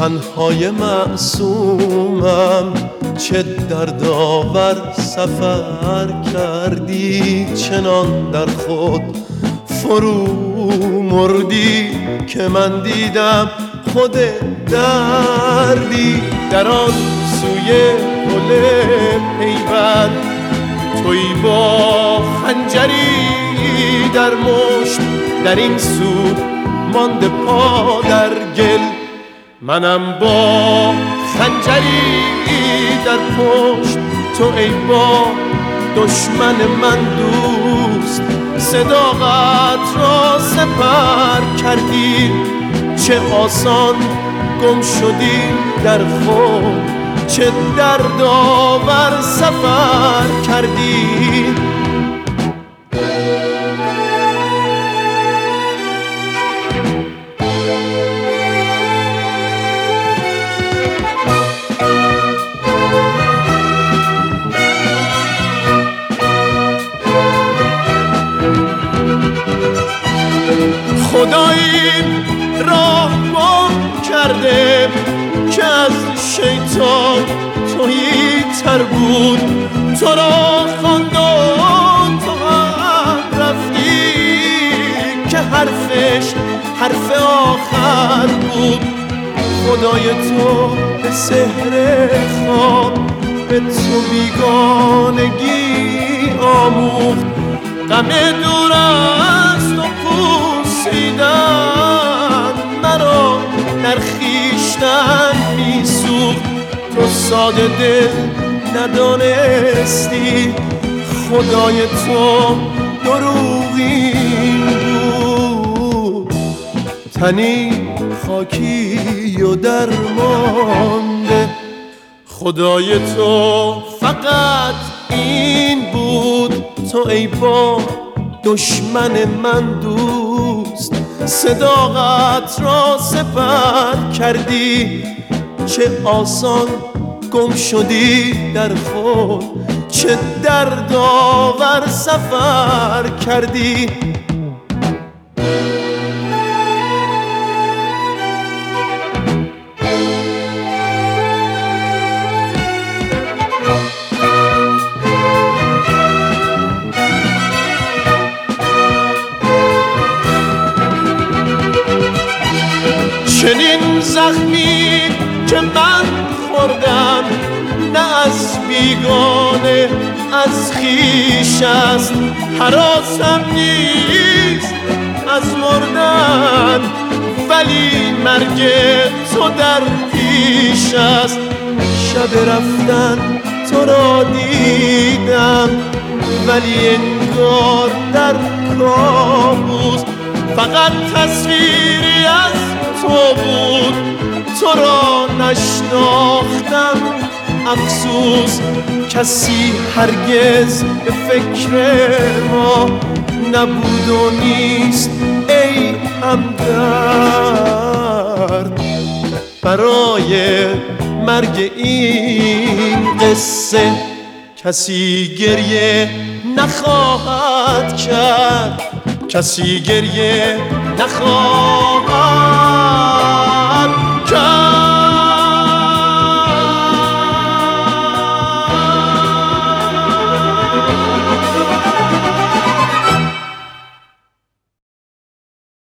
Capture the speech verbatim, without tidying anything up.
تنهای معصومم چه دردآور سفر کردی، چنان در خود فرو مردی که من دیدم خود دردی. در آن سوی گل پیوند تویی با خنجری در مشت، در این سو مانده پا در گل، منم با خنجری در پشت. تو ای با دشمن من دوست صداقت را سپر کردی، چه آسان گم شدی در خود، چه دردآور سفر کردی. خدایی راه گم کرده که از شیطان تویی تر بود، تو را خواند و تو هم رفتی که حرفش حرف آخر بود. خدای تو به سحر خواب به تو بیگانگی آموخت، غم دور است و پوسیدن مرا در خویشتن میسوخت. تو ساده دل ندانستی خدای تو دروغین بود، تنی خاکی و درمانده. خدای تو فقط این بود، تو ای با دشمن من دوست صداقت را سپر کردی، چه آسان گم شدی در خود، چه دردآور سفر کردی. چنین زخمی که من خوردم نه از بیگانه از خویش است، هراسم نیست از مردن ولی مرگ تو در پیش است. شب رفتن تو را دیدم ولی انگار در کابوس، فقط تصویری از تو بود، تو را نشناختم افسوس. کسی هرگز به فکر ما نبود و نیست ای همدرد، برای مرگ این قصه کسی گریه نخواهد کرد، کسی گریه نخواهد